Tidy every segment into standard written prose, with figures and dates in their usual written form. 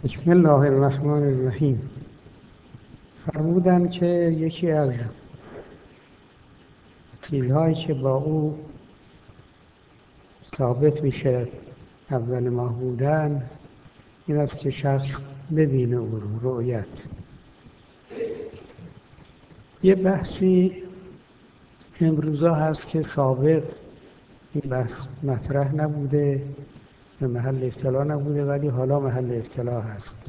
بسم الله الرحمن الرحیم. فرمودند که یکی از چیزهایی که با او ثابت میشه اول ماه بودن این است که شخص ببینه او رو، رؤیت. یه بحثی امروزا هست که سابق این بحث مطرح نبوده، به محل اطلاع نبوده، ولی حالا محل اطلاع هست.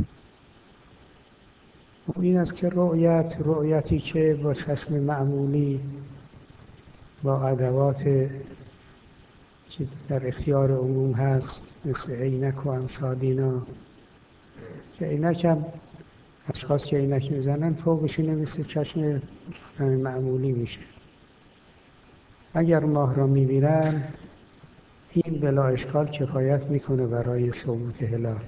این است که رؤیتی که با چشم معمولی با ادوات که در اختیار عموم هست مثل عینک و امثال اینا، که عینک هم اشخاص که عینک میزنن فوقش اینه مثل چشم معمولی میشه. اگر ماه را میبینن این بلا اشکال کفایت میکنه برای ثبوت هلال.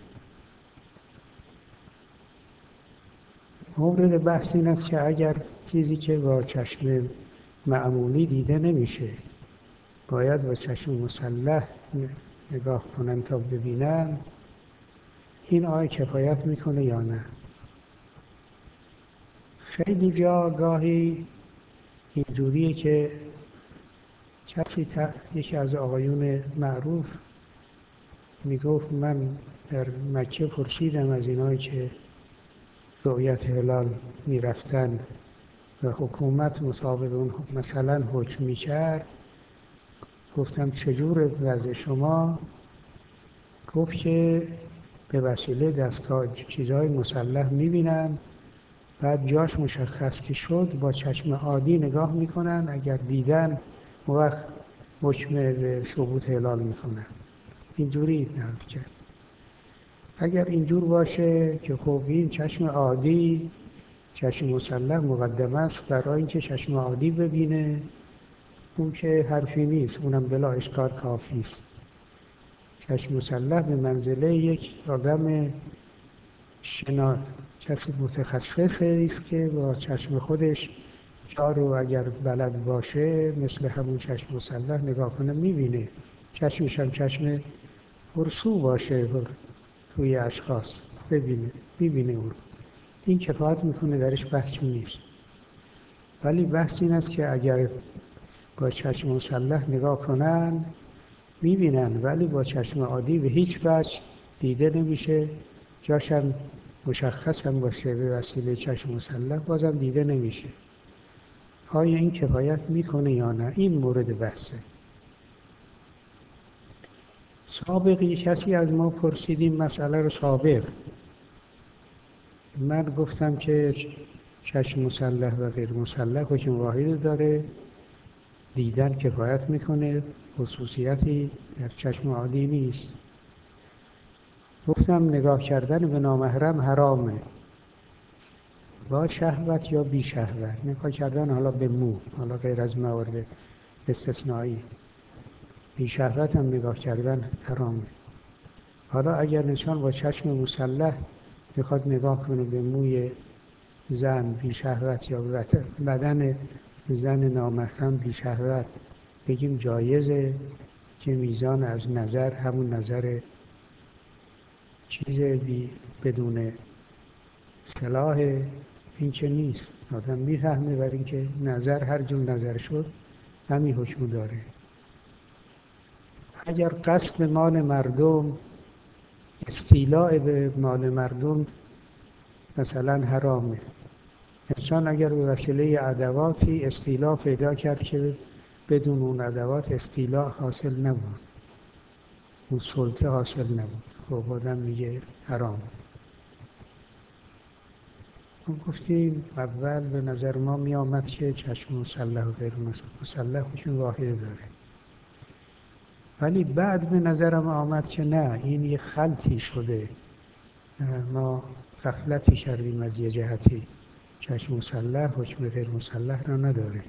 مورد بحث این است که اگر چیزی که با چشم معمولی دیده نمیشه باید با چشم مسلح نگاه کنن تا ببینن، این آیا کفایت میکنه یا نه؟ خیلی جا گاهی اینجوریه که یکی از آقایون معروف میگفت من در مکه پرسیدم از اینایی که رؤیت هلال میرفتن و حکومت مطابق اون مثلا حکم میکرد، گفتم چجور وضع شما؟ گفت که به وسیله دستگاه چیزهای مسلح میبینن، بعد جاش مشخص که شد با چشم عادی نگاه میکنن، اگر دیدن اون وقت حکم به ثبوت هلال میکنن. اینجوری نقل کرد. اگر اینجور باشه که خب این چشم عادی، چشم مسلح مقدم است برای اینکه چشم عادی ببینه، اون که حرفی نیست، اونم بلا اشکال کافی است. چشم مسلح به منزله یک آدم کسی متخصص است که با چشم خودش جا رو اگر بلد باشه مثل همون چشم مسلح نگاه کنه میبینه. چشمش هم چشم پرسو باشه توی اشخاص ببینه اون. این کفایت میکنه، درش بحثی نیست. ولی بحث این است که اگر با چشم مسلح نگاه کنن میبینن ولی با چشم عادی به هیچ وجه دیده نمیشه، جاشم مشخص هم باشه به وسیله چشم مسلح بازم دیده نمیشه. آیا این کفایت میکنه یا نه؟ این مورد بحثه. سابقی کسی از ما پرسیدیم مسئله رو سابق، من گفتم که چشم مسلح و غیر مسلح حکم واحد داره، دیدن کفایت میکنه، خصوصیتی در چشم عادی نیست. گفتم نگاه کردن به نامحرم حرامه، با شهوت یا بی شهوت. نگاه کردن حالا به مو، حالا غیر از موارد استثنایی، بی شهوت هم نگاه کردن حرامه. حالا اگر انسان با چشم مسلح بخواد نگاه کنه به موی زن بی شهوت یا بدن زن نامحرم بی شهوت، بگیم جایزه که میزان از نظر همون نظر چیز بدون صلاح؟ این که نیست. آدم میفهمه برای اینکه نظر هر جور نظر شد همین حکم داره. اگر قصد به مال مردم، استیلاء به مال مردم مثلا حرامه، انسان اگر به وسیله ادواتی استیلاء پیدا کرد که بدون اون ادوات استیلاء حاصل نبود، اون سلطه حاصل نبود، خب آدم میگه حرام. گفتیم اول به نظر ما می آمد که چشم مسلح و غیر مسلح حکم واحد داره، ولی بعد به نظرم آمد که نه، این یه خلطی شده، ما غفلتی کردیم از یه جهتی. چشم مسلح حکم غیر مسلح را نداره.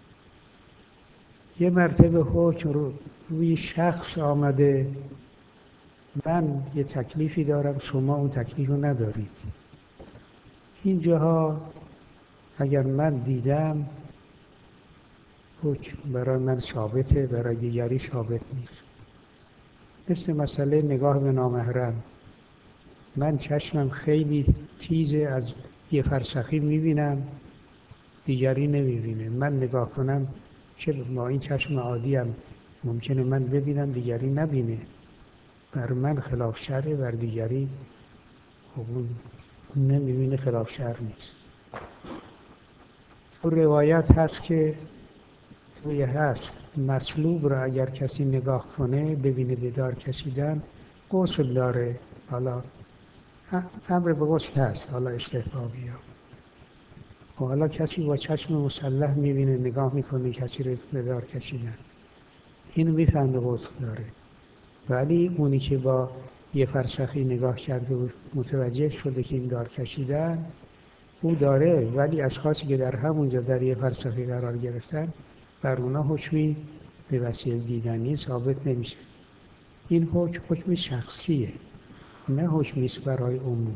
یه مرتبه حکم روی شخص آمده، من یه تکلیفی دارم شما اون تکلیف رو ندارید. این جاها اگر من دیدم حکم برای من ثابته، برای دیگری ثابت نیست. مثل مسئله نگاه به نامحرم. من چشمم خیلی تیزه، از یه فرسخی میبینم دیگری نمیبینه. من نگاه کنم چه با این چشم عادیم ممکنه من ببینم دیگری نبینه، بر من خلاف شرعه، بر دیگری خب اون نمیبینه، خلاف شرع نیست. تو روایت هست که توی هست مصلوب را اگر کسی نگاه کنه ببینه به دار کشیدن غسل داره. حالا امر به غسل هست، حالا استحبابی ها. و حالا کسی با چشم مسلح میبینه، نگاه میکنه کسی رو به دار کشیدن، اینو میفهمه غسل داره. ولی اونی که با یه فرسخی نگاه کرده و متوجه شده که این دار کشیدن، او داره، ولی اشخاصی که در همونجا در یه فرسخی قرار گرفتن بر اونا حکمی به وسیله دیدنی ثابت نمیشه. این حکم شخصیه، نه حکمی است برای عموم.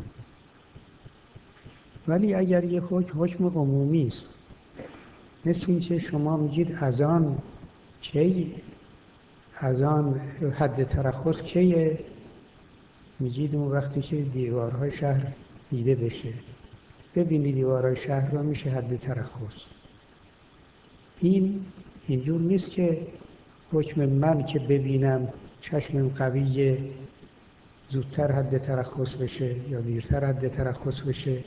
ولی اگر یه حکم عمومی است، مثل این که شما میگید اذان کی، اذان حد ترخص کیه؟ میگید اون وقتی که دیوارهای شهر دیده بشه، ببینی دیوارهای شهر را میشه حد ترخص. اینجور نیست که حکم من که ببینم چشمم قویه زودتر حد ترخص بشه یا دیرتر حد ترخص بشه،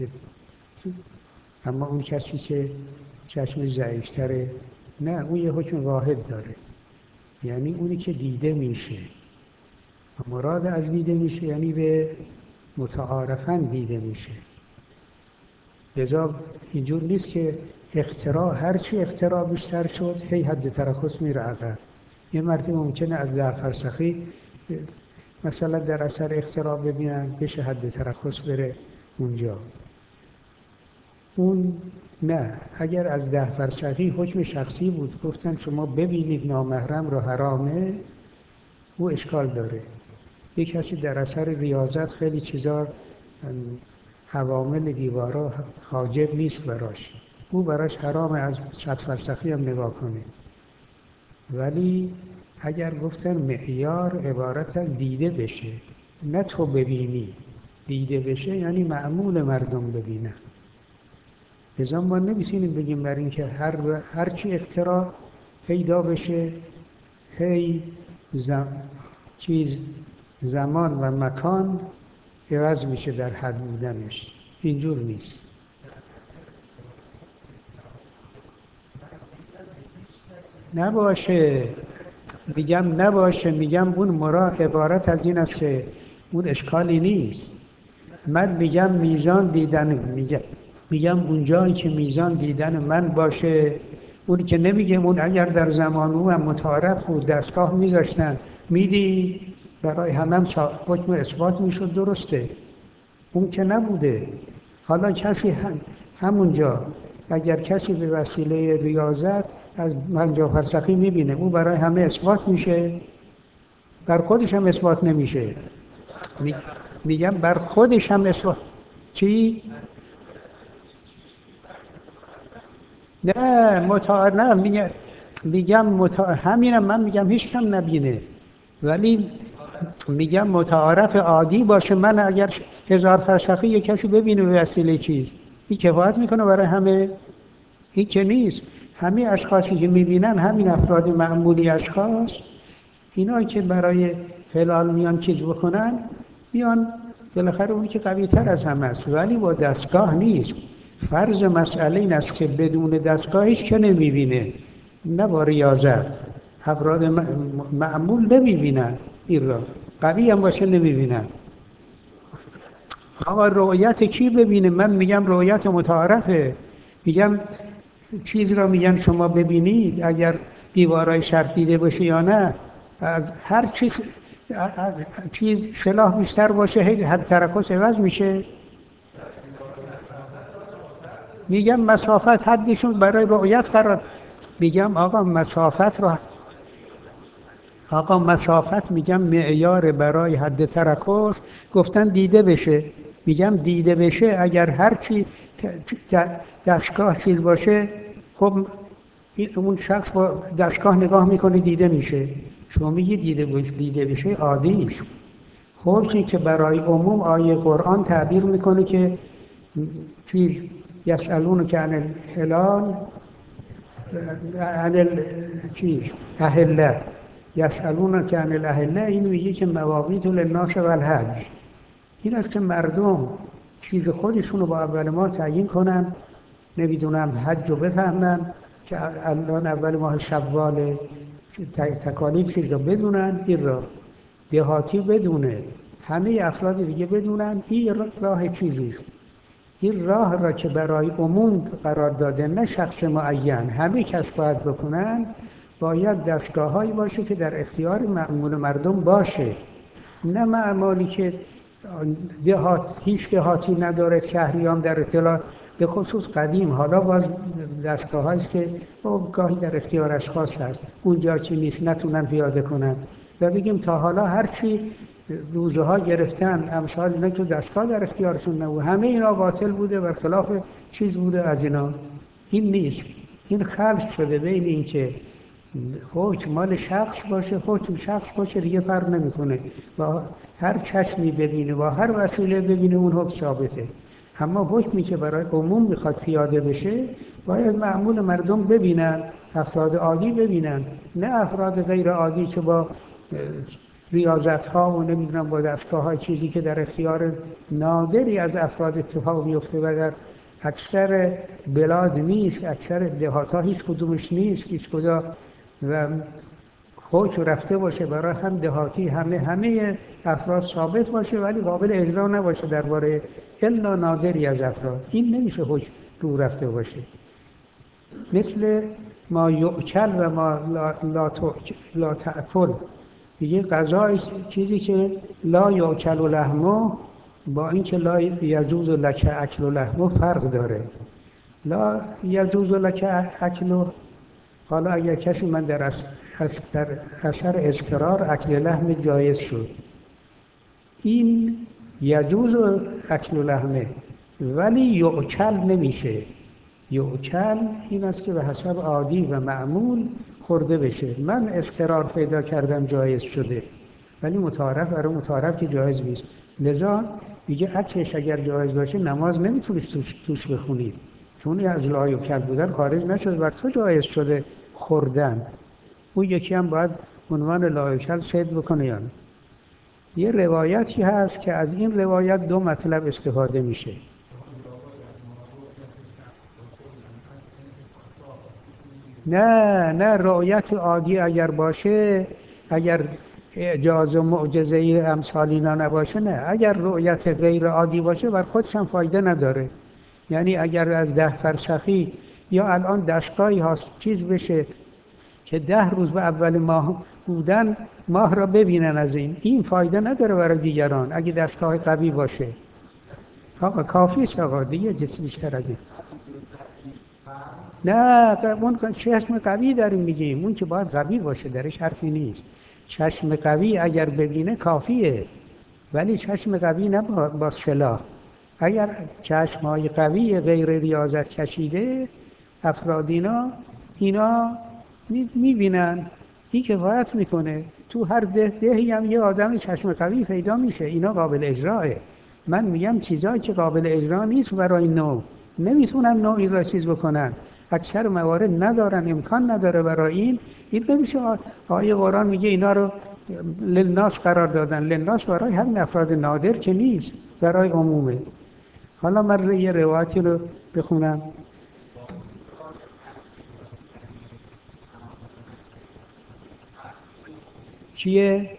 اما اون کسی که چشم ضعیفتره نه، اون یه حکم واحد داره، یعنی اونی که دیده میشه. مراد از دیده میشه یعنی به متعارفاً دیده میشه. لذا اینجور نیست که اختراع، هرچی اختراع بیشتر شد هی حد ترخص میره عقب. یه مرتبه ممکنه از 10 فرسخی مثلا در اثر اختراع ببینن بشه حد ترخص بره اونجا. اون نه، اگر از 10 فرسخی حکم شخصی بود گفتن شما ببینید نامحرم رو حرامه، او اشکال داره. یک کسی در اثر ریاضت خیلی چیزا عوامل دیوارا حاجب نیست براش، او براش حرامه از 100 فرسخی هم نگاه کنه. ولی اگر گفتن معیار عبارت از دیده بشه، نه تو ببینی، دیده بشه یعنی معمول مردم ببینن. لذا ما نمی‌تونیم بگیم بر این که هر چی اختراع پیدا بشه هی زمان و مکان عوض میشه در حد بودنش. اینجور نیست. نباشه، میگم نباشه، میگم اون مراد عبارت از این است که اون اشکالی نیست. من میگم میزان دیدن، میگم اونجایی که میزان دیدن من باشه، اون که نمیگم اون اگر در زمان او هم متعارف بود دستگاه میذاشتن میدید برای همه حکم اثبات میشد، درسته، اون که نبوده. حالا کسی همونجا اگر کسی به وسیله ریاضت از 50 فرسخی میبینه، اون برای همه اثبات میشه، بر خودش هم اثبات نمیشه. میگم بر خودش هم اثبات چی؟ نه میگم همینم من میگم هیچ کم نبینه، ولی میگم متعارف عادی باشه. من اگر 1000 فرسخی یک کسی ببینه به وسیله چیز، این کفایت میکنه برای همه؟ این که نیست. همه اشخاصی که میبینن، همین افراد معمولی اشخاص، اینا که برای هلال میان چیز بکنن، میان بالاخره اونی که قوی تر از همه است، ولی با دستگاه نیست. فرض مسئله این است که بدون دستگاه هیچ که نمیبینه، نه با ریاضت. افراد معمول نمیبینن، این را قوی هم باشه نمیبینن. آقا رؤیت کی ببینه؟ من میگم رؤیت متعارفه. میگم چیز را میگن شما ببینید اگر دیوارای شرط دیده باشه یا نه، هر چیز سلاح بیشتر باشه حد ترکز عوض میشه. میگم مسافت حدشون برای رؤیت قرار، میگم آقا مسافت میگم معیار برای حد ترکز گفتن دیده بشه. میگم دیده بشه اگر هر چی دستگاه چیز باشه، خب اون شخص با دستگاه نگاه میکنه دیده میشه. شما میگی دیده بشه عادی است. حکمی که برای عموم آیه قرآن تعبیر میکنه که چیز یسألون که عن الحلال عن چیز اهله یسألون که عن الاهله، این میگه که مواقیت للناس و الحج، این است که مردم چیز خودشون رو با اول ماه تعیین کنن، نمیدونم حج رو بفهمن که الان اول ماه شوال، تکالیف چیز رو بدونن، این را دهاتی بدونه، همه افراد دیگه بدونن. این راه چیزیست، این راه را که برای عموم قرار داده، نه شخص معین، همه کس باید بکنن. باید دستگاه‌هایی باشه که در اختیار معمول مردم باشه، نه معمولی که هیچ دهاتی نداره، شهریان در اطلاع، به خصوص قدیم. حالا باز دستگاه هاییست که گاهی در اختیار اشخاص هست، اونجا که نیست نتونن پیاده کنن. و بگیم تا حالا هرچی روزه ها گرفتن امثال اینا که دستگاه در اختیارشون نبود، همه اینا باطل بوده و خلاف چیز بوده از اینا. این نیست، این خلط شده بین این که حکم مال شخص باشه، حکم شخص باشه دیگه فرق نمیکنه، با هر چشمی ببینه با هر وسیله ببینه اون حکم ثابته. اما حکمی که برای عموم میخواد پیاده بشه باید معمول مردم ببینن، افراد عادی ببینن، نه افراد غیر عادی که با ریاضت ها و نمیدونم با دستگاه های چیزی که در اختیار نادری از افراد اتفاق میفته و در اکثر بلاد نیست، اکثر دهات ها هیچ کدومش نیست، هیچ کدا و حکم رفته باشه برای هم دهاتی همه افراد ثابت باشه ولی قابل اجرا نباشه درباره الا نادری از افراد، این نمیشه حکم رو رفته باشه. مثل ما یؤکل و ما لا تأکل، یه غذای چیزی که لا یؤکل لحمه با اینکه لا یجوز لک اکل لحمه فرق داره. لا یجوز لک اکل، حالا اگر کسی من در اثر اضطرار اکل لحم جایز شد، این یجوز اکل لحمه ولی یؤکل نمیشه. یؤکل این است که به حسب عادی و معمول خورده بشه. من اضطرار پیدا کردم جایز شده ولی متعارف برای متعارف که جایز نیست، لذا دیگه اکلش اگر جایز باشه نماز نمیتونید توش بخونید، چون از لا یؤکل بودن خارج نشده، بر تو جایز شده خوردن. اون یکی هم باید عنوان لا یؤکل صید بکنه. یا یه روایتی هست که از این روایت دو مطلب استفاده میشه. نه رؤیت عادی اگر باشه، اگر اعجاز و معجزه امثال اینا نباشه، نه. اگر رؤیت غیر عادی باشه بر خودش هم فایده نداره. یعنی اگر از 10 فرسخی یا الان دستگاهی هست چیز بشه که 10 روز به اول ماه بودن ماه را ببینن، از این فایده نداره برای دیگران اگه دستگاه قوی باشه. آقا کافی است آقا، دیگه چیز بیشتر از این نه. اون چشم قوی داریم میگیم، اون که باید قوی باشه درش حرفی نیست. چشم قوی اگر ببینه کافیه، ولی چشم قوی نه با سلاح. اگر چشمهای قوی غیر ریاضت کشیده افراد اینا میبینن، این کفایت میکنه. تو هر دهی هم یه آدم چشم قوی پیدا میشه، اینا قابل اجراه. من میگم چیزایی که قابل اجرا نیست برای نوع، نمیتونن نوعی را چیز بکنن، اکثر موارد ندارن، امکان نداره برای این نمیشه. آیه قرآن میگه اینا رو للناس قرار دادن، للناس برای همین افراد نادر که نیست، برای عمومه. حالا من یه روایتی رو بخونم. چیه؟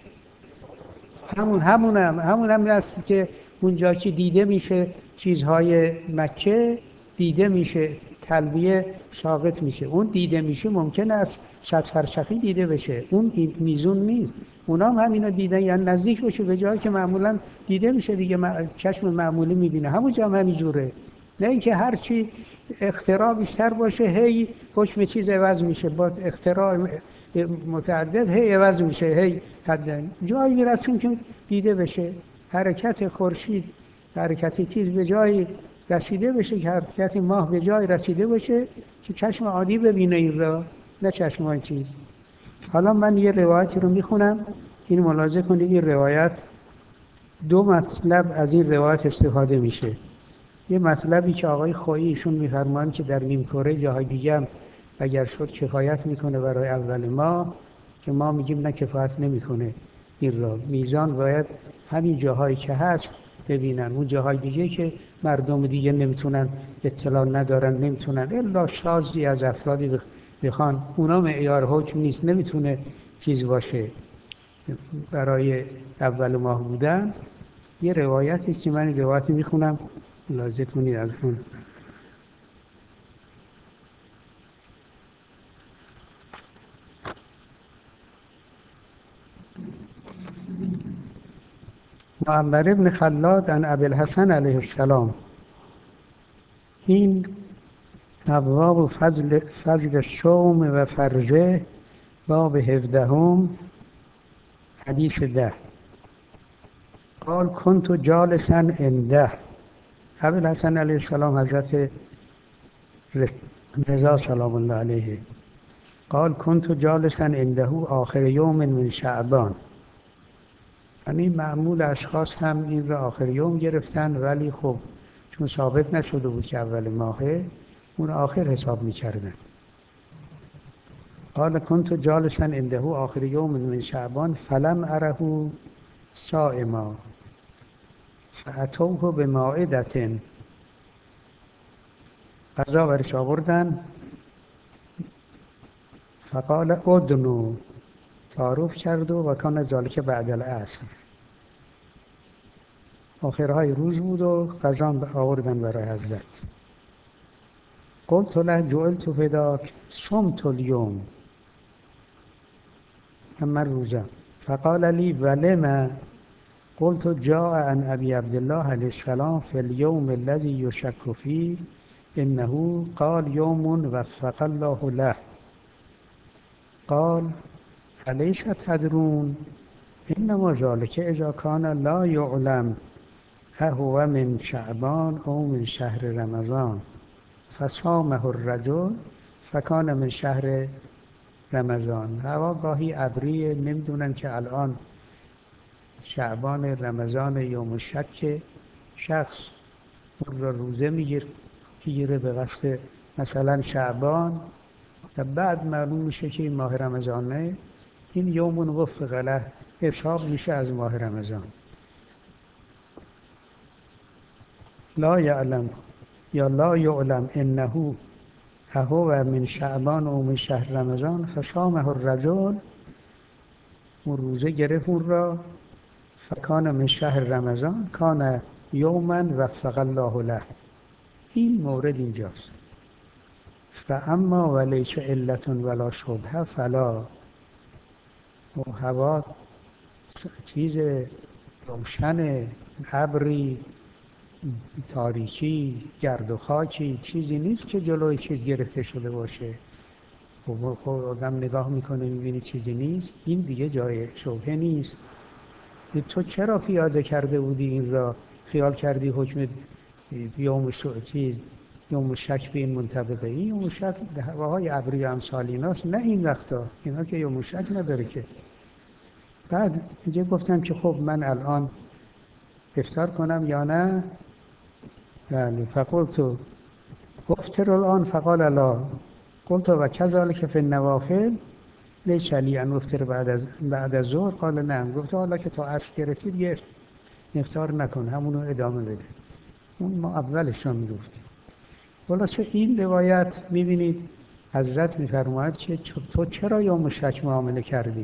همون هست که اونجا که دیده میشه چیزهای مکه دیده میشه، تلبیه ساقط میشه. اون دیده میشه ممکن است 100 فرسخی دیده بشه، اون میزون نیست. اونا هم همینا دیدن، یعنی نزدیک بشه به جایی که معمولا دیده میشه دیگه، چشم معمولی میبینه. همونجا هم همینجوره، نه اینکه هرچی اختراع بیشتر باشه هی حکم چیز عوض میشه، با اختراع متعدد هی عوض میشه، هی حدن جایی میرسیم که دیده بشه. حرکت خورشید، حرکت چیز به جایی رسیده بشه، که حرکت ماه به جایی رسیده باشه که چشم عادی ببینه این را، نه چشم های چیز. حالا من یه روایتی رو میخونم، این ملاحظه کنید. این روایت دو مطلب از این روایت استفاده میشه. یه مطلبی که آقای خویی ایشون میفرمان که در نیمکره جاهای دیگه هم اگر شد کفایت میکنه برای اول ماه، که ما میگیم نه کفایت نمیکنه. این را میزان باید همین جاهایی که هست ببینن، اون جاهای دیگه که مردم دیگه نمیتونن، اطلاع ندارن، نمیتونن الا شازی از افرادی بخوان، اونا معیار حکم نیست، نمیتونه چیز باشه برای اول ماه بودن. یه روایتی که من روایتی میخونم ملاحظه کنید از اون. معمر ابن خلاد عن ابی الحسن علیه السلام. این ابواب فضل صوم و فرضه، باب 17 حدیث 10. قال كنت جالسا عنده. ابی الحسن علیه السلام حضرت رضا سلام الله علیه. قال كنت جالسا عنده آخر یوم من شعبان. یعنی معمول اشخاص هم این را آخر یوم گرفتن، ولی خب چون ثابت نشده بود که اول ماهه، اون آخر حساب میکردن. قال كنت جالسا عنده آخر یوم من شعبان فلم اره صائما فاتوه بمائدة. غذا برش آوردن، فقال ادنو، تعارف کرد و کان ذلک بعد العصر. آخرهای روز بود و غذا آوردن برای حضرت. قلت له جعلت فداک صمت اليوم، من روزم. فقال لي ولما؟ قلت جاء عن ابي عبد الله علیه السلام في اليوم الذي يشك فيه انه قال يوم وفق الله له. قال الیس تدرون انما ذلك اذا كان لا يعلم اهو من شعبان او من شهر رمضان فصامه الرجل فکان من شهر رمضان. هوا گاهی ابریه، نمیدونن که الان شعبان رمضان یوم شک شخص اون را روزه میگیره به قصد مثلا شعبان و بعد معلوم میشه که این ماه رمضانه، این یوم وفق له حساب میشه از ماه رمضان. لا یعلم یا لا یعلم انه اهو من شعبان و من شهر رمضان فصامه الرجل، اون روزه گرفت اون را، فکان من شهر رمضان کان یوما وفق الله له. این مورد اینجاست. فاما ولیس علت ولا شبهه فلا. و هوا چیز روشن، ابری، تاریکی، گرد و خاکی، چیزی نیست که جلوی چیز گرفته شده باشه. خب آدم نگاه میکنه میبینی چیزی نیست، این دیگه جای شبهه نیست. تو چرا پیاده کرده بودی این را، خیال کردی حکم یوم شک به این منطبقه؟ این یوم شک هواهای ابری امثال ایناست، نه این وقتا، اینا که یوم شک نداره که. بعد دیگه گفتم که خب من الان افطار کنم یا نه؟ بله. فقلت افطر الان؟ فقال لا. قلت و کذالک فی النوافل لیس لی ان افطر بعد از ظهر؟ قال نعم. گفت حالا که تا عصر گرفتی دیگه افطار نکن، همونو ادامه بده. اون ما اولش رو میگفتیم. خلاصه این روایت میبینید حضرت میفرماید که تو چرا یوم شک معامله کردی؟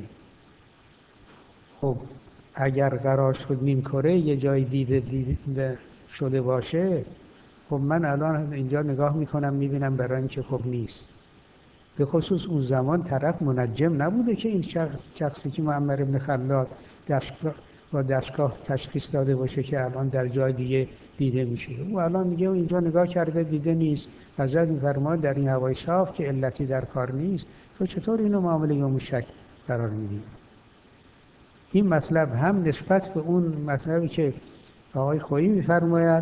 خب اگر قرار شد نیم کره یه جای دیده شده باشه، خب من الان اینجا نگاه میکنم میبینم برای اینکه خب نیست. به خصوص اون زمان طرف منجم نبوده که این شخصی که معمر ابن خلاد با دستگاه تشخیص داده باشه که الان در جای دیگه دیده میشه. او الان میگه اینجا نگاه کرده دیده نیست. حضرت میفرماید در این هوای صاف که علتی در کار نیست، تو چطور اینو معامله یوم شک قرار میدی؟ این مطلب هم نسبت به اون مطلبی که آقای خویی میفرماید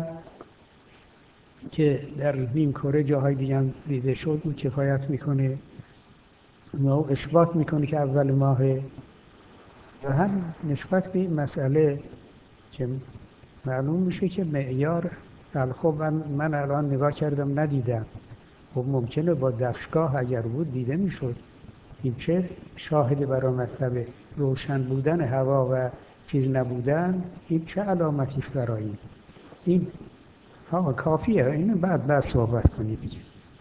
که در نیم کره جاهای دیگه هم دیده شد، اون کفایت میکنه و اثبات میکنه که اول ماهه. و هم نسبت به این مسئله که معلوم میشه که معیار. خب من الان نگاه کردم ندیدم. خب ممکنه با دستگاه اگر بود دیده میشد. این چه شاهد برای مطلب روشن بودن هوا و چیز نبودن، این چه علامتی است برای این؟ کافیه. این بعد صحبت کنید دیگه.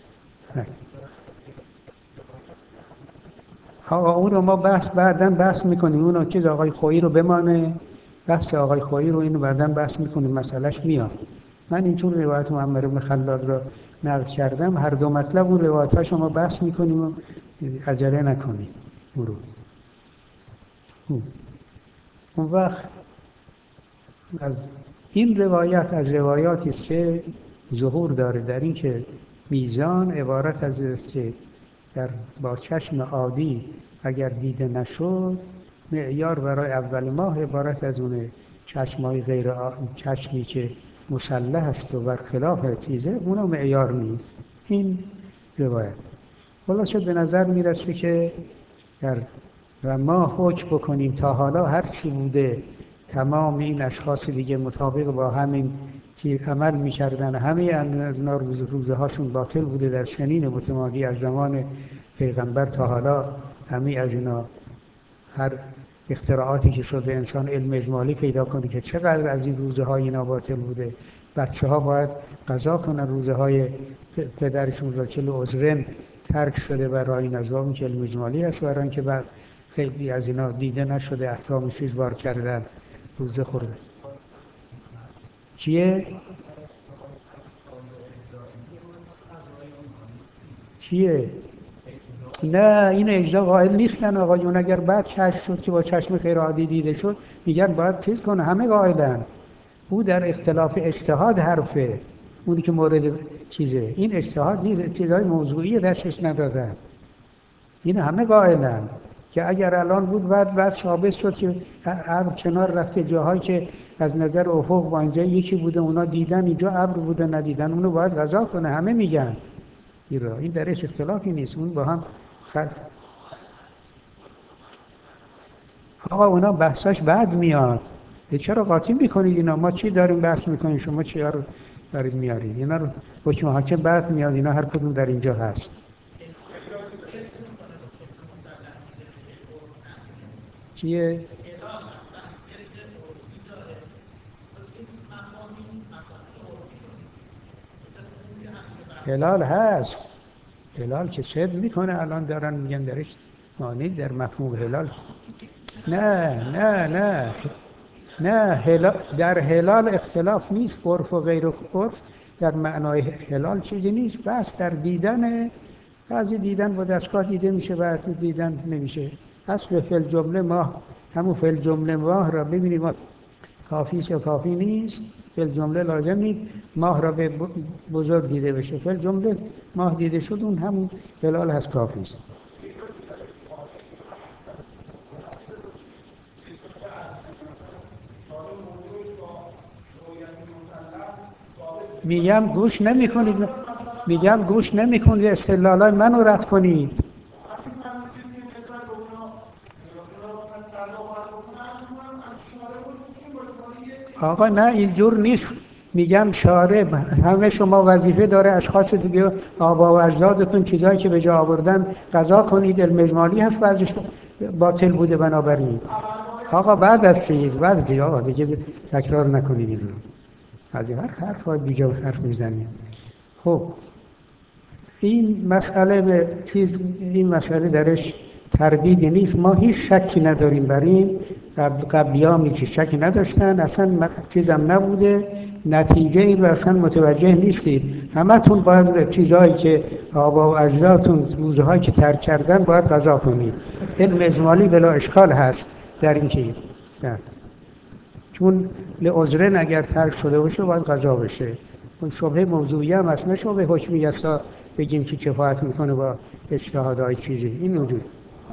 اون رو ما بعداً بحث میکنیم. اون چیز آقای خویی رو بمانه، بحث آقای خویی رو اینو بعداً بحث میکنیم، مسئلهش میاد. من اینطور روایت معمر بن خلاد رو نقل کردم. هر دو مطلب اون روایت‌ها شما بحث میکنیم و عجله نکنیم. اون وقت از این روایت از روایاتی است که ظهور داره در این که میزان عبارت از است که با چشم عادی اگر دیده نشد، معیار برای اول ماه عبارت از اونه. چشمای چشمی که مسلح است و برخلاف چیزه، اونو معیار نیست. این روایت خلاصه به نظر میرسه که و ما حکم بکنیم تا حالا هر چی بوده تمام این اشخاص دیگه مطابق با همین چیز عمل میکردن، همه از اینا روزه هاشون باطل بوده در سنین متمادی از زمان پیغمبر تا حالا. همه از اینا، هر اختراعاتی که شده انسان علم اجمالی پیدا کنه که چقدر از این روزه های اینا باطل بوده. بچه ها باید قضا کنن روزه های پدرشون را که لعذرن ترک شده برای نظامی که علم اجمالی هست، برای اینکه بعد خیلی از اینا دیده نشده احکام سیزبار کردن روزه خورده. چیه؟ نه، این اجزا قائل نیستن آقایون. اگر بعد کشف شد که با چشم غیر عادی دیده شد، میگن باید چیز کنه. همه قائلن. او در اختلاف اجتهاد حرفه، اونی که مورد چیزه. این اجتهاد نیست، چیزهای موضوعی درشش ندادن. این همه قائلن که اگر الان بود بعد ثابت شد که ابر کنار رفته، جاهایی که از نظر افق با اینجا یکی بوده اونا دیدن، اینجا ابر بوده ندیدن، اونو باید قضا کنه. همه میگن این درش اختلافی نیست. اون با هم آقا اونا بحثاش بعد میاد. چرا قاطی میکنید اینا؟ ما چی داریم بحث میکنیم، شما چی رو دارید میارید؟ اینا رو حکم حاکم بعد میاد. اینا هر کدوم در اینجا هست. چیه؟ هلال هست. هلال که صدق میکنه. الان دارن میگن درش معنی در مفهوم هلال. نه در هلال اختلاف نیست. عرف و غیر عرف در معنای هلال چیزی نیست. بس در دیدن، بعضی دیدن با دستگاه دیده میشه، بعضی دیدن نمیشه. اصل فی الجمله ماه، همون فی الجمله ماه را ببینید ما کافی است یا کافی نیست. فی الجمله لازم نیست ماه را به بزرگ دیده بشه. فی الجمله ماه دیده شد، اون همون هلال هست، کافی است. میگم گوش نمی‌کنید. میگم گوش نمی‌کنید، استدلالای منو رد کنید. آقا نه اینجور نیست. میگم شارع همه شما وظیفه داره اشخاص دیگه آبا و اجدادتون چیزایی که به جا آوردن قضا کنید. علم اجمالی هست بعضش باطل بوده. بنابراین آقا بعد از چیز بعد دیگه آقا دیگه تکرار نکنید این رو. از این حرف بیجا حرف میزنید. خب این مسئله به چیز، این مسئله درش تردیدی نیست. ما هیچ شکی نداریم بر این. قبلی‌ها هیچ شکی نداشتن، اصلا چیزم نبوده. نتیجه این رو اصلا متوجه نیستید. همتون باید چیزهایی که آبا و اجدادتون روزهایی که ترک کردن باید قضا کنید. علم اجمالی بلا اشکال هست در این که چون لعذرن اگر ترک شده باشه باید قضا بشه. اون شبهه موضوعی هم هست، نه شبهه حکمی است بگیم که کفایت میکنه با اجتهادهای چیزی. این وجود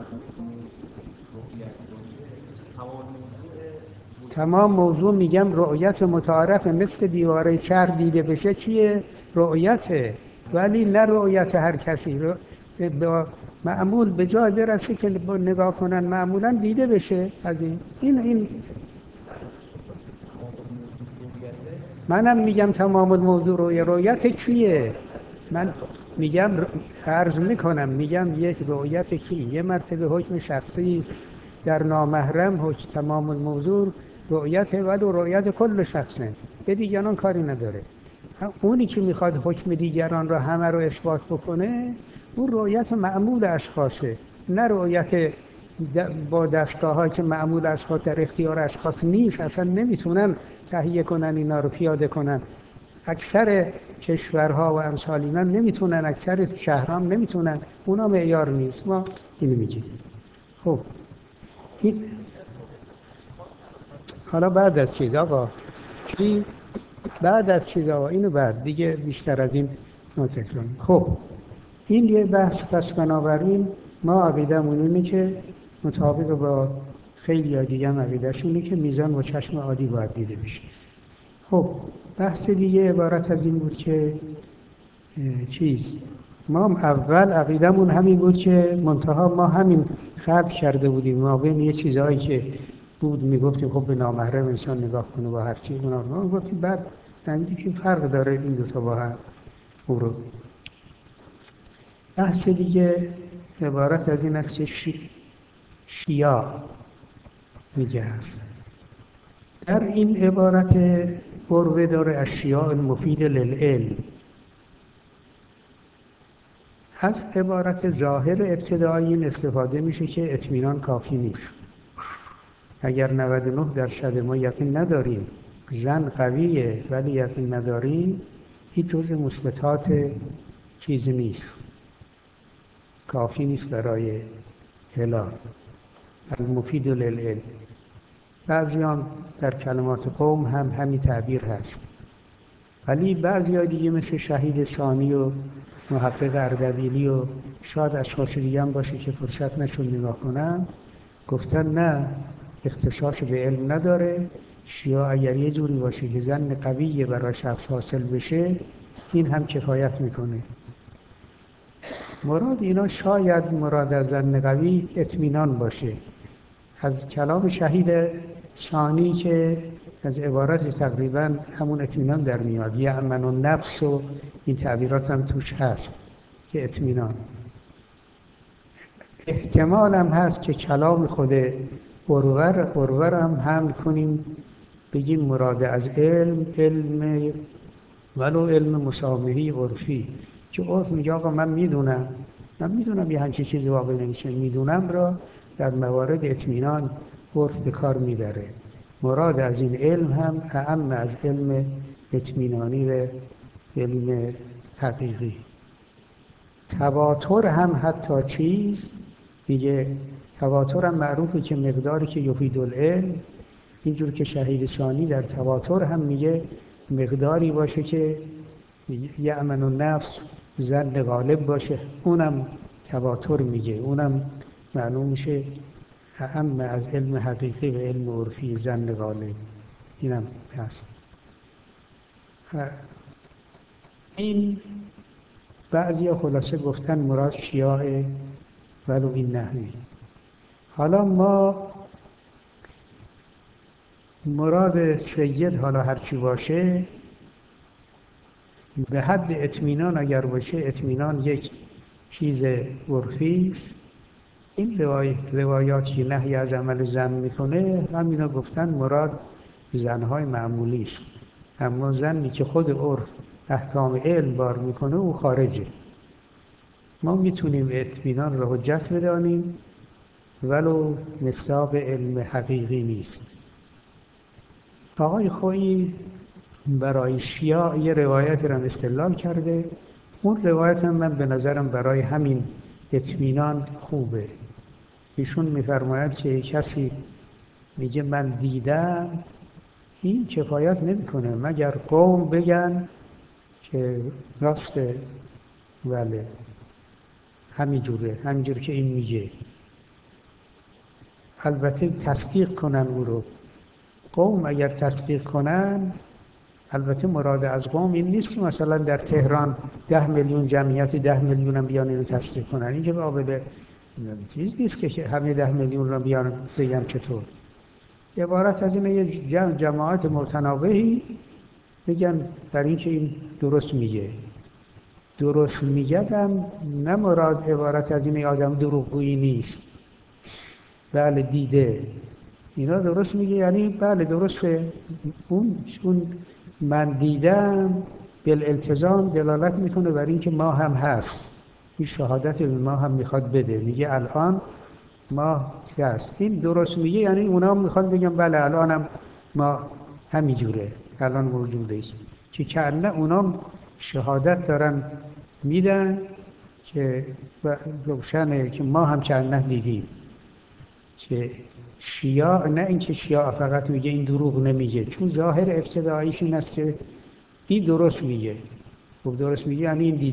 تمام موضوع میگم رؤیت متعارف مثل دیواره شهر دیده بشه چیه؟ رؤیته. ولی نه رؤیت هر کسی. با معمول به جای برسه که نگاه کنن معمولا دیده بشه. از این منم میگم تمام الموضوع رؤیت کیه؟ من میگم عرض میکنم، میگم یک رؤیت کی؟ یه مرتبه حکم شخصی در نامحرم حکم تمام الموضوع رؤیت ولو رؤیت کل شخصه، به دیگران کاری نداره. اونی که میخواد حکم دیگران را همه رو اثبات بکنه، اون رؤیت معمول اشخاصه، نه رؤیت با دستگاه‌هایی که معمول اشخاص در اختیار اشخاص نیست، اصلا نمیتونن تهیه کنن اینا رو پیاده کنن. اکثر کشورها و امثال اینا نمیتونن، اکثر شهرام نمیتونن، اونا معیار نیست. ما اینو میگیم. خب این حالا بعد از چیز آقا چی؟ بعد از چیز آقا اینو بعد دیگه بیشتر از این نتکرار. خب این یه بحث. پس بنابراین ما عقیدمون اینه که مطابق با خیلی دیگه هم عقیده‌شونه که میزان با چشم عادی باید دیده بشه. خب بحث دیگه عبارت از این بود که ما اول عقیدمون همین بود که منتها ما همین خلق کرده بودیم ما بین یه چیزهایی که بود میگفتیم خب به نامحرم انسان نگاه کنه با هر چی ما گفتیم، بعد فهمیدیم که فرق داره این دو تا با هم. برو بحث دیگه عبارت از این است که شیعه میگه هست. در این عبارت قربه داره اشیاء المفید للعلم. از عبارت ظاهر ابتدایی این استفاده میشه که اطمینان کافی نیست. اگر 99% ما یقین نداریم، زن قویه ولی یقین نداریم، این جزء مثبتات چیزی نیست، کافی نیست برای هلال المفید للعلم. بعضیان در کلمات قوم هم همین تعبیر هست، ولی بعضی دیگه مثل شهید ثانی و محقق اردبیلی و شاید اشخاص دیگه هم باشه که فرصت نشد نگاه کنم، گفتن نه، اختصاص به علم نداره. شیعه اگر یه جوری باشه که زن قویه برای شخص حاصل بشه، این هم کفایت میکنه. مراد اینا شاید مراد از زن قوی اطمینان باشه. از کلام شهید ثانی که از عبارت تقریبا همون اطمینان در میاد، یأمن النفس و این تعبیرات هم توش هست که اطمینان. احتمال هم هست که کلام خود ارور هم حمل کنیم بگیم مراد از علم ولو علم مسامحی عرفی، که عرف میگه آقا من میدونم یه همچین چیزی واقع نمیشه، میدونم را در موارد اطمینان عرف به کار میبره. مراد از این علم هم اعم از علم اطمینانی و علم حقیقی. تواتر هم حتی چیز دیگه، تواتر هم معروفه که مقداری که یفید العلم، اینجور که شهید ثانی در تواتر هم میگه مقداری باشه که یأمن النفس ظن غالب باشه، اونم تواتر میگه، اونم معلوم میشه اهم از علم حقیقی و علم عرفی ظن غالب، اینم هست. این بعضی خلاصه گفتن مراد شیعه ولو این نحوی. حالا ما مراد سید حالا هرچی باشه به حد اطمینان اگر باشه، اطمینان یک چیز عرفی است. این روایاتی که نهی از عمل زن میکنه همینا گفتن مراد زنهای معمولی است، اما زنی که خود عرف احکام علم بار میکنه او خارجه. ما میتونیم اطمینان را حجت بدانیم ولو مصداق علم حقیقی نیست. آقای خویی برای شیعه یه روایت را استدلال کرده، اون روایت هم من به نظرم برای همین اطمینان خوبه. ایشون میفرماید که کسی میگه من دیدم، این کفایت نمیکنه مگر قوم بگن که راسته، بله همینجور که این میگه، البته تصدیق کنن او رو. قوم اگر تصدیق کنن، البته مراد از قوم این نیست که مثلا در تهران 10 میلیون جمعیت 10 میلیون هم بیان اینو تصدیق کنن، این که قابل چیز نیست که همه 10 میلیون رو بیان بگن چطور. عبارت از اینه یه جماعت متنوعی بگن در این که این درست میگه. درست میگدم نه مراد عبارت از این آدم دروغگویی نیست. بله دیده، اینا درست میگه، یعنی بله درسته. اون من دیدم بالالتزام دلالت میکنه بر این که ما هم هست. این شهادت به ما هم میخواد بده، میگه الان ما هست. این درست میگه یعنی اونا میخواد بگن بله الان هم ما همینجوره، الان موجوده. که کنه اونا شهادت دارن میدن که روشنه که ما هم کنه دیدیم. که شیعه نه اینکه شیعه فقط میگه این دروغ نمیگه، چون ظاهر ابتداییش این است که این درست میگه. خب درست میگه یعنی این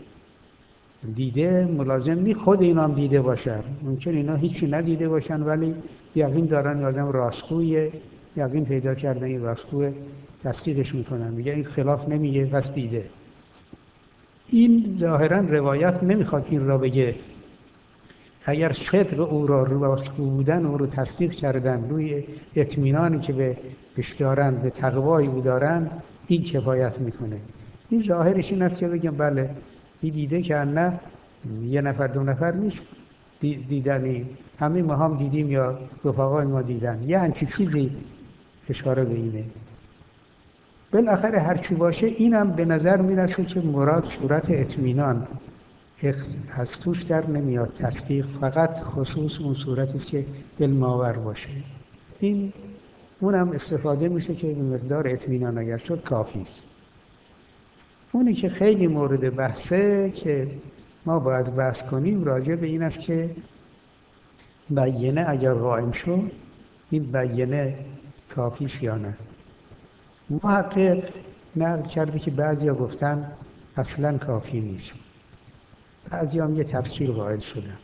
دیده ملازم نی خود اینا هم دیده باشن. ممکن اینا هیچی ندیده باشن ولی یقین دارن آدم راستگویه، یقین پیدا کردن این راستگویه، تصدیقش میکنن، میگه این خلاف نمیگه پس دیده. این ظاهرا روایت نمیخواد این را بگه. اگر صدق او را راستگو بودن او رو تصدیق کردن، روی اطمینانی که بهش دارن، به تقوای او دارن، این کفایت میکنه. این ظاهرش این است که بگم بله این دیده که نه یه نفر دو نفر نیست دیدنی، همه ما هم دیدیم یا رفقای ما دیدن، یه همچین چیزی اشاره به اینه. بالاخره هرچی باشه اینم به نظر میرسه که مراد صورت اطمینان از توش در نمیاد. تصدیق فقط خصوص اون صورتی است که علم آور باشه. این اونم استفاده میشه که به مقدار اطمینان اگر شد کافی است. اونی که خیلی مورد بحثه که ما باید بحث کنیم راجع به این است که بیینه اگر قائم شد این بیینه کافیش یا نه. محقق نقل کرده که بعضیا گفتن اصلا کافی نیست، بعضی هم یه تفسیر قائل شدن.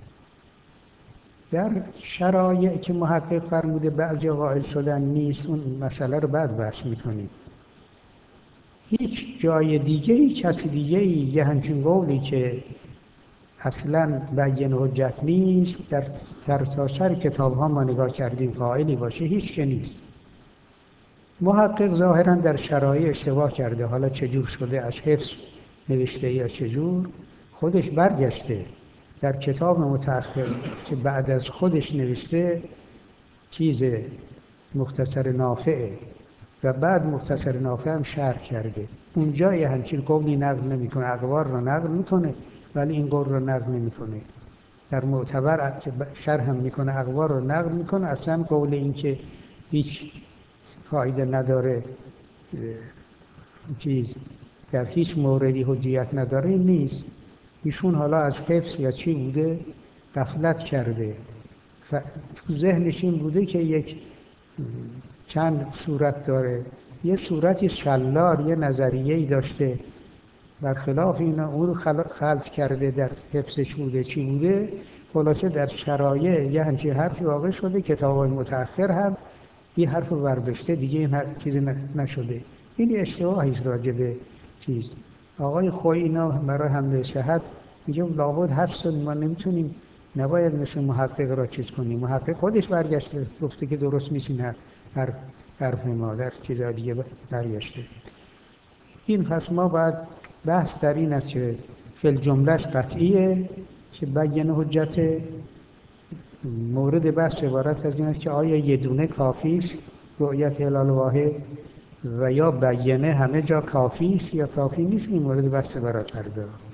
در شرایع که محقق فرموده بعضی قائل شدن نیست، اون مسئله رو بعد بحث میکنیم. هیچ جای دیگه ای کسی دیگه ای یه همچین قولی که اصلا بیان حجت نیست در سرتاسر کتاب ها ما نگاه کردیم قائلی باشه هیچ که نیست. محقق ظاهرا در شرایع اشتباه کرده، حالا چجور شده، از حفظ نوشته یا چجور، خودش برگشته در کتاب متأخر که بعد از خودش نوشته چیز مختصر نافعه و بعد مختصر نافع هم شرح کرده. اونجا یه همچین قولی نقل نمیکنه، اقوال رو نقل میکنه ولی این قول رو نقل نمیکنه. در معتبر که شرح هم میکنه اقوال رو نقل میکنه، اصلا قول این که هیچ فایده نداره، چیز در هیچ موردی حجیت نداره نیست. ایشون حالا از حفظ یا چی بوده غفلت کرده، تو ذهنش این بوده که یک چند صورت داره، یه صورتی شلار، یه نظریه‌ای داشته، برخلاف اینا اون رو خلف کرده، در حفظش بوده چی بوده. خلاصه در شرایع یه همچین حرفی واقع شده، کتاب‌های متأخر هم این حرف رو برداشته، دیگه این چیزی نشده. این اشتباهی راجع به چیز. آقای خویی اینا برای حمله صحت میگه لابد هست، ما نمیتونیم، نباید مثل محقق را چیز کنیم. محقق خودش برگشته گفته که درست میشین حرف ما، در چیزا دیگه برگشته. این پس ما باید بحث در این است که فی الجمله‌اش قطعیه که بیان حجت. مورد بحث عبارت از این است که آیا یه دونه کافی است رؤیت هلال واحد و یا بیانه همه جا کافی است یا کافی نیست. این مورد بحث براتر داره.